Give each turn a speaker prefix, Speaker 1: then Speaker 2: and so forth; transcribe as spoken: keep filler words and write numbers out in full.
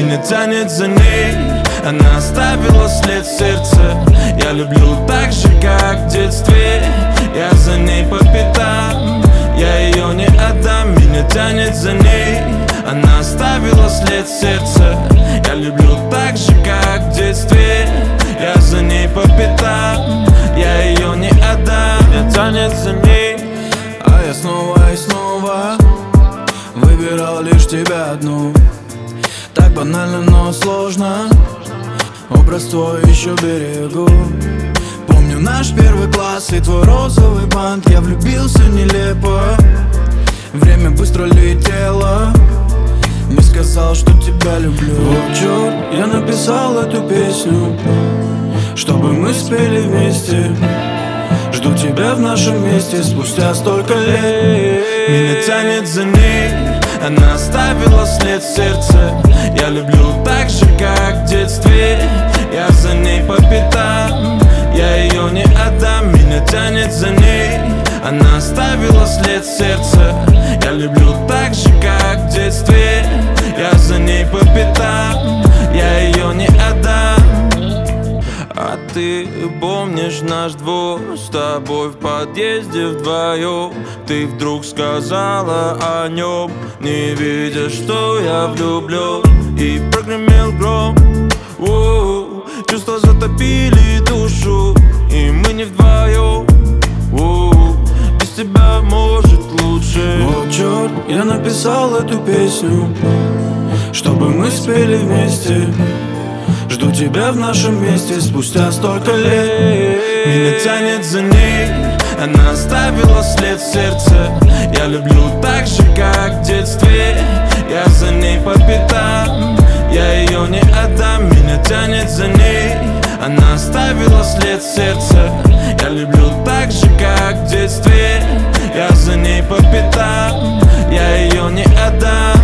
Speaker 1: Меня тянет за ней, она оставила след в сердце. Я люблю так же, как в детстве. Я за ней по пятам, я ее не отдам. Меня тянет за ней, она оставила след в сердце. Я люблю так же, как в детстве. Я за ней по пятам, я ее не отдам. Меня тянет за ней,
Speaker 2: а я снова и снова выбирал лишь тебя одну. Так банально, но сложно. Образ твой еще берегу. Помню наш первый класс и твой розовый бант. Я влюбился нелепо, время быстро летело. Не сказал, что тебя люблю. О, черт, я написал эту песню, чтобы мы спели вместе. Жду тебя в нашем месте спустя столько лет.
Speaker 1: Меня тянет за ней, она оставила след в сердце. Я люблю так же, как в детстве. Я за ней по пятам, я ее не отдам. Меня тянет за ней, она оставила след в сердце. Я люблю так же, как в детстве. Я за ней по пятам, я ее не отдам. А ты помнишь наш двор с тобой в подъезде вдвоем? Ты вдруг сказала о нем, не видя, что я влюблен. И прогремел гром, у-у-у. Чувства затопили душу, и мы не вдвоем. У-у-у. Без тебя может лучше.
Speaker 2: О, черт, я написал эту песню, чтобы мы спели вместе. Жду тебя в нашем месте спустя столько лет.
Speaker 1: Меня тянет за ней, она оставила след в сердце. Я люблю так же, как в детстве. Я за ней по пятам, я ее не отдам. Меня тянет за ней, она оставила след в сердце. Я люблю так же, как в детстве. Я за ней по пятам, я ее не отдам.